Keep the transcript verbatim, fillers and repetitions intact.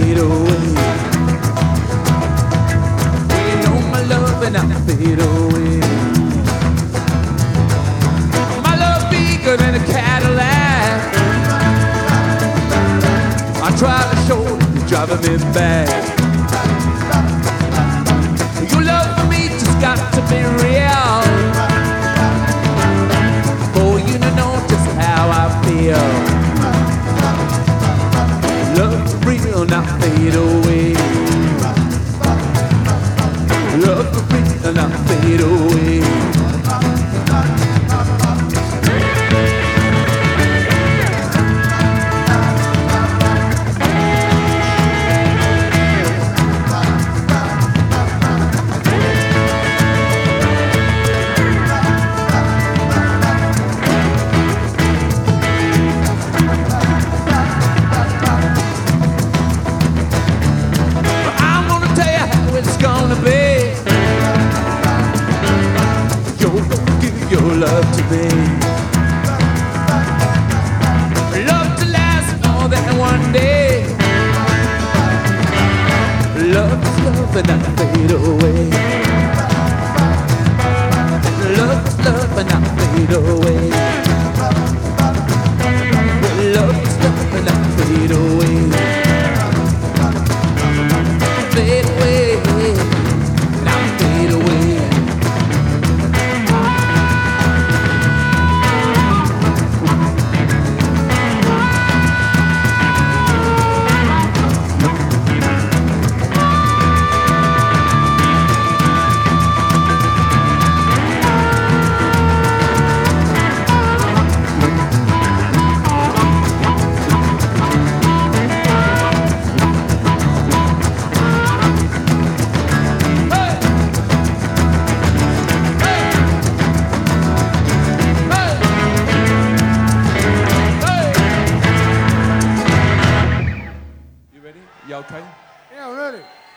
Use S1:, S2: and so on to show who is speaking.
S1: fade away. Waiting on my love and I fade away. My love bigger than a Cadillac. I try to show you, you're driving me back. Your love for me just got to be real. For you to know just how I feel. Love for real, not fade away. Love for real, not fade away. Your love to me, love to last more than one day. Love is love and not fade away. Love is love and not fade away. Love is love and not fade away. Fade away, not fade away.
S2: You okay?
S3: Yeah, ready.